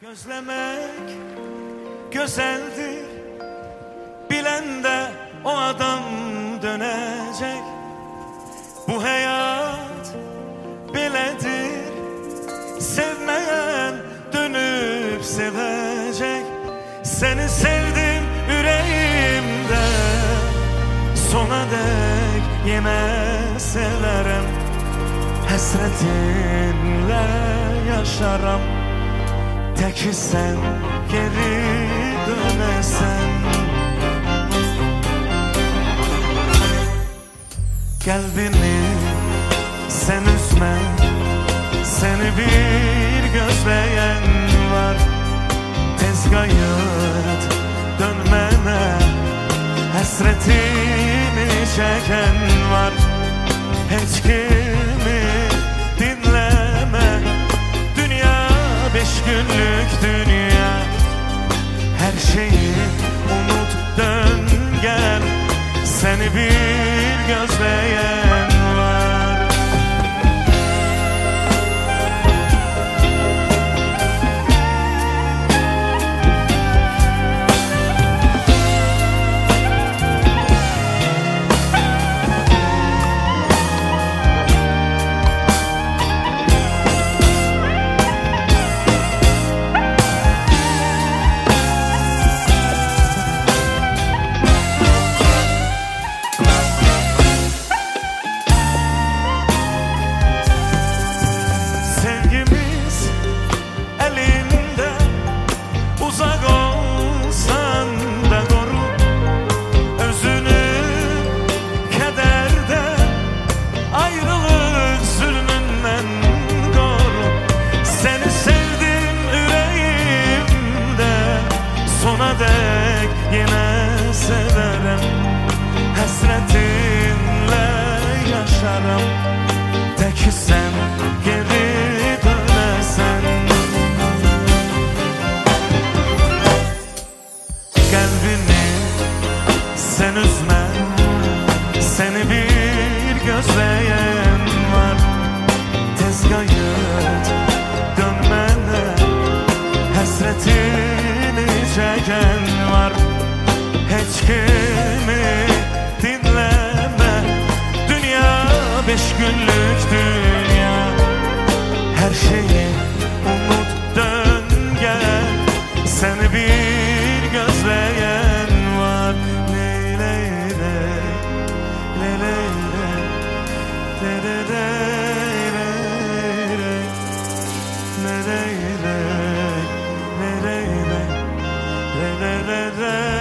Gözlemek güzeldir, bilen de o adam dönecek. Bu hayat biledir, sevmeyen dönüp sevecek. Seni sevdim yüreğimde, sona dek yine severim. Hasretinle yaşarım, tek sen geri dönesen. Kalbimi sen üzme, seni bir gözleyen var. Tez gayet dönmene, hasretini çeken var. Hiç kimi dinleme, dünya 5 günlük dünya. Her şeyi unut, dön gel, seni bir gözleyen var. Yine severim, hasretinle yaşarım, tek sen geri dönesen. Kalbini sen üzme, seni bir gözleyen var. Tez gayet dönmene, hasretini çeken var. Hiç kimi dinleme, dünya 5 günlük dünya. Her şeyi unut, dön gel, seni bir gözleyen var. Ley ley ley, ley ley ley, ley ley ley, ley ley ley, ley ley ley, ley ley ley, ley ley ley.